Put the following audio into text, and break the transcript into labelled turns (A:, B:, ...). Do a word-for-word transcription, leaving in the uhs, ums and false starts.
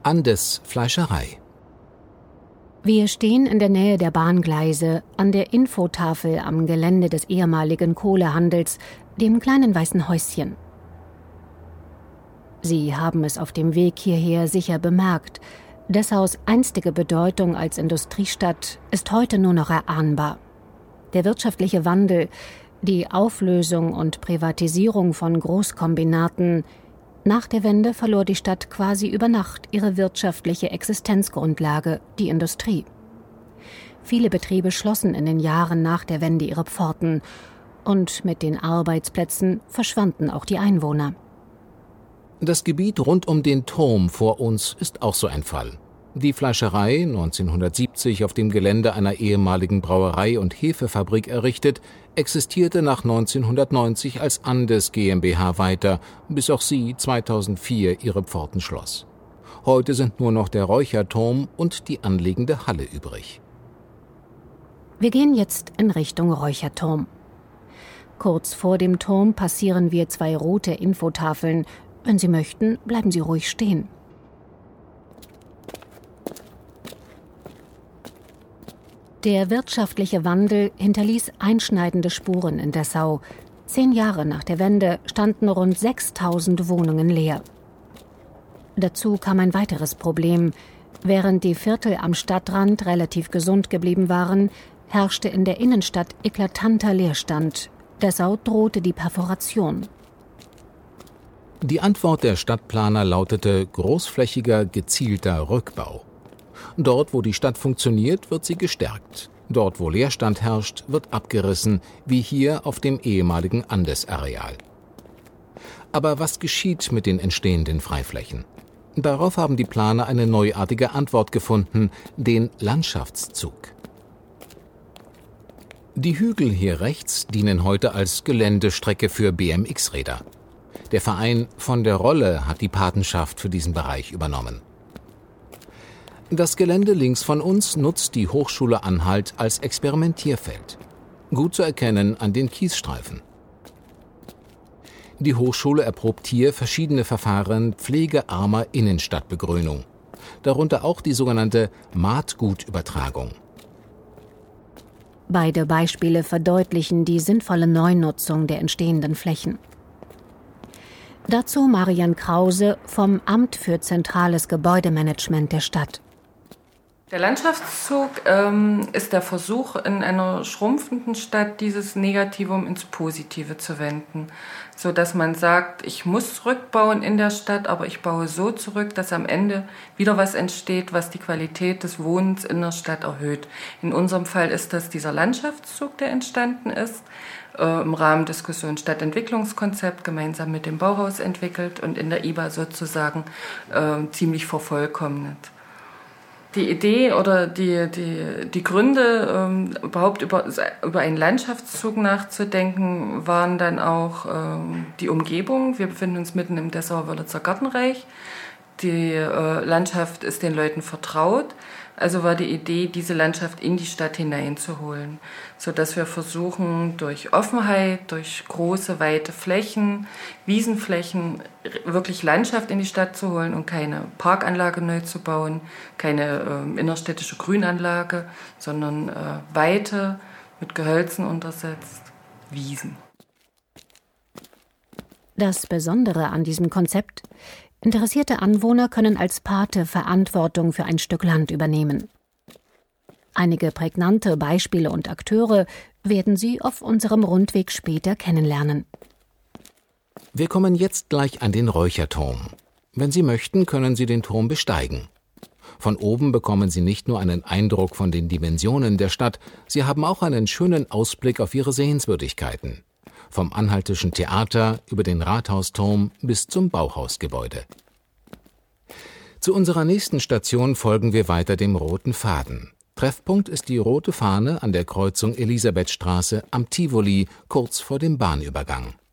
A: Andes Fleischerei.
B: Wir stehen in der Nähe der Bahngleise an der Infotafel am Gelände des ehemaligen Kohlehandels, dem kleinen weißen Häuschen. Sie haben es auf dem Weg hierher sicher bemerkt. Dessaus einstige Bedeutung als Industriestadt ist heute nur noch erahnbar. Der wirtschaftliche Wandel, die Auflösung und Privatisierung von Großkombinaten. Nach der Wende verlor die Stadt quasi über Nacht ihre wirtschaftliche Existenzgrundlage, die Industrie. Viele Betriebe schlossen in den Jahren nach der Wende ihre Pforten und mit den Arbeitsplätzen verschwanden auch die Einwohner.
A: Das Gebiet rund um den Turm vor uns ist auch so ein Fall. Die Fleischerei, neunzehnhundertsiebzig auf dem Gelände einer ehemaligen Brauerei- und Hefefabrik errichtet, existierte nach neunzehnhundertneunzig als Andes GmbH weiter, bis auch sie zweitausendvier ihre Pforten schloss. Heute sind nur noch der Räucherturm und die anliegende Halle übrig.
B: Wir gehen jetzt in Richtung Räucherturm. Kurz vor dem Turm passieren wir zwei rote Infotafeln. Wenn Sie möchten, bleiben Sie ruhig stehen. Der wirtschaftliche Wandel hinterließ einschneidende Spuren in Dessau. Zehn Jahre nach der Wende standen rund sechstausend Wohnungen leer. Dazu kam ein weiteres Problem. Während die Viertel am Stadtrand relativ gesund geblieben waren, herrschte in der Innenstadt eklatanter Leerstand. Dessau drohte die Perforation.
A: Die Antwort der Stadtplaner lautete großflächiger, gezielter Rückbau. Dort, wo die Stadt funktioniert, wird sie gestärkt. Dort, wo Leerstand herrscht, wird abgerissen, wie hier auf dem ehemaligen Andes-Areal. Aber was geschieht mit den entstehenden Freiflächen? Darauf haben die Planer eine neuartige Antwort gefunden, den Landschaftszug. Die Hügel hier rechts dienen heute als Geländestrecke für B M X-Räder. Der Verein Von der Rolle hat die Patenschaft für diesen Bereich übernommen. Das Gelände links von uns nutzt die Hochschule Anhalt als Experimentierfeld. Gut zu erkennen an den Kiesstreifen. Die Hochschule erprobt hier verschiedene Verfahren pflegearmer Innenstadtbegrünung. Darunter auch die sogenannte Maatgutübertragung.
B: Beide Beispiele verdeutlichen die sinnvolle Neunutzung der entstehenden Flächen. Dazu Marian Krause vom Amt für zentrales Gebäudemanagement der Stadt.
C: Der Landschaftszug ähm, ist der Versuch, in einer schrumpfenden Stadt dieses Negativum ins Positive zu wenden, sodass man sagt, ich muss zurückbauen in der Stadt, aber ich baue so zurück, dass am Ende wieder was entsteht, was die Qualität des Wohnens in der Stadt erhöht. In unserem Fall ist das dieser Landschaftszug, der entstanden ist, äh, im Rahmen Diskussion Stadtentwicklungskonzept, gemeinsam mit dem Bauhaus entwickelt und in der I B A sozusagen äh, ziemlich vervollkommnet. Die Idee oder die, die, die Gründe, ähm, überhaupt über, über einen Landschaftszug nachzudenken, waren dann auch ähm, die Umgebung. Wir befinden uns mitten im Dessauer-Wörlitzer Gartenreich. Die äh, Landschaft ist den Leuten vertraut. Also war die Idee, diese Landschaft in die Stadt hineinzuholen, sodass wir versuchen, durch Offenheit, durch große, weite Flächen, Wiesenflächen, wirklich Landschaft in die Stadt zu holen und keine Parkanlage neu zu bauen, keine äh, innerstädtische Grünanlage, sondern äh, weite, mit Gehölzen untersetzt, Wiesen.
B: Das Besondere an diesem Konzept: Interessierte Anwohner können als Pate Verantwortung für ein Stück Land übernehmen. Einige prägnante Beispiele und Akteure werden Sie auf unserem Rundweg später kennenlernen.
A: Wir kommen jetzt gleich an den Räucherturm. Wenn Sie möchten, können Sie den Turm besteigen. Von oben bekommen Sie nicht nur einen Eindruck von den Dimensionen der Stadt, Sie haben auch einen schönen Ausblick auf ihre Sehenswürdigkeiten. Vom Anhaltischen Theater über den Rathausturm bis zum Bauhausgebäude. Zu unserer nächsten Station folgen wir weiter dem roten Faden. Treffpunkt ist die rote Fahne an der Kreuzung Elisabethstraße am Tivoli, kurz vor dem Bahnübergang.